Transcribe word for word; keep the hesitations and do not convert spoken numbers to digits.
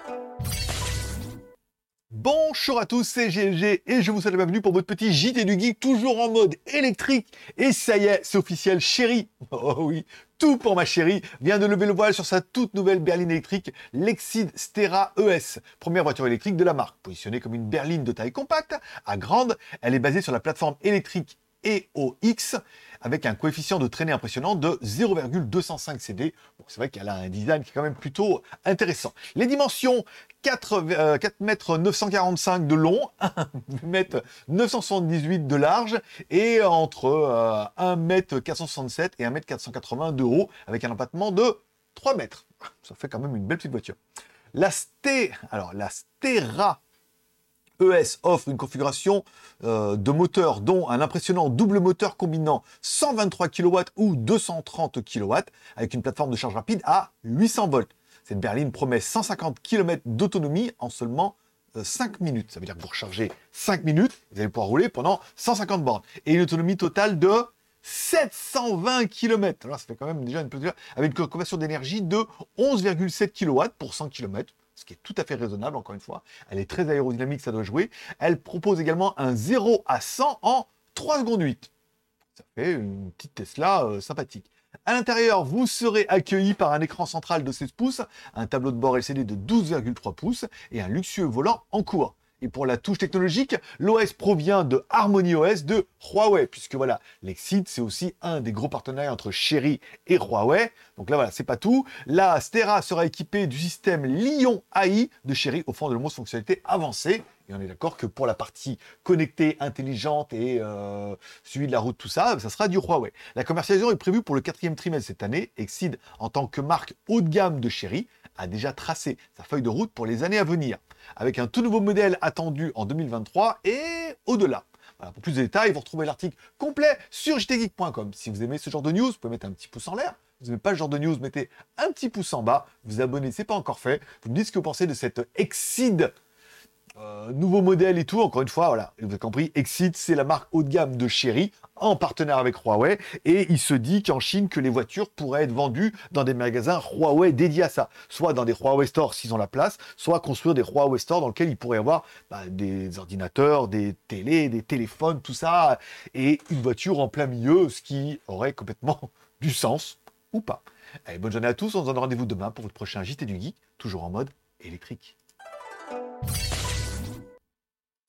Bonjour à tous, c'est G L G et je vous souhaite la bienvenue pour votre petit J T du Geek, toujours en mode électrique. Et ça y est, c'est officiel, chérie, oh oui, tout pour ma chérie, vient de lever le voile sur sa toute nouvelle berline électrique, l'Exceed Stera E S, première voiture électrique de la marque. Positionnée comme une berline de taille compacte, à grande, elle est basée sur la plateforme électrique E O X, avec un coefficient de traînée impressionnant de zéro virgule deux cent cinq C D. Bon, c'est vrai qu'elle a un design qui est quand même plutôt intéressant. Les dimensions, quatre mètres neuf cent quarante-cinq de long, un mètre neuf cent soixante-dix-huit de large, et entre euh, un mètre quatre cent soixante-sept et un mètre quatre cent quatre-vingts de haut, avec un empattement de trois mètres. Ça fait quand même une belle petite voiture. La, Sté... Alors, la Stera E S offre une configuration euh, de moteur dont un impressionnant double moteur combinant cent vingt-trois kilowatts ou deux cent trente kilowatts avec une plateforme de charge rapide à huit cents volts. Cette berline promet cent cinquante kilomètres d'autonomie en seulement euh, cinq minutes. Ça veut dire que vous rechargez cinq minutes, vous allez pouvoir rouler pendant cent cinquante bornes. Et une autonomie totale de sept cent vingt kilomètres. Alors ça fait quand même déjà une petite... avec une conversion d'énergie de onze virgule sept kilowatts pour cent kilomètres. Ce qui est tout à fait raisonnable, encore une fois. Elle est très aérodynamique, ça doit jouer. Elle propose également un zéro à cent en trois secondes huit. Ça fait une petite Tesla euh, sympathique. À l'intérieur, vous serez accueilli par un écran central de seize pouces, un tableau de bord L C D de douze virgule trois pouces et un luxueux volant en cours. Et pour la touche technologique, l'O S provient de HarmonyOS de Huawei, puisque voilà, l'Exceed, c'est aussi un des gros partenariats entre Chery et Huawei. Donc là, voilà, c'est pas tout. La Stera sera équipée du système Lion A I de Chery, offrant de nombreuses fonctionnalités avancées. Et on est d'accord que pour la partie connectée, intelligente et euh, suivi de la route, tout ça, ça sera du Huawei. La commercialisation est prévue pour le quatrième trimestre cette année. Exceed, en tant que marque haut de gamme de Chery, a déjà tracé sa feuille de route pour les années à venir, avec un tout nouveau modèle attendu en deux mille vingt-trois et au-delà. Voilà, pour plus de détails, vous retrouvez l'article complet sur j t geek point com. Si vous aimez ce genre de news, vous pouvez mettre un petit pouce en l'air. Si vous n'aimez pas ce genre de news, mettez un petit pouce en bas. Vous abonnez, c'est pas encore fait. Vous me dites ce que vous pensez de cette Exceed. Euh, nouveau modèle et tout, encore une fois, voilà, vous avez compris, Exceed, c'est la marque haut de gamme de Chery, en partenaire avec Huawei, et il se dit qu'en Chine, que les voitures pourraient être vendues dans des magasins Huawei dédiés à ça, soit dans des Huawei Stores s'ils ont la place, soit construire des Huawei Stores dans lesquels il pourrait y avoir bah, des ordinateurs, des télés, des téléphones, tout ça, et une voiture en plein milieu, ce qui aurait complètement du sens, ou pas. Allez, bonne journée à tous, on se donne rendez-vous demain pour votre prochain J T du Geek, toujours en mode électrique.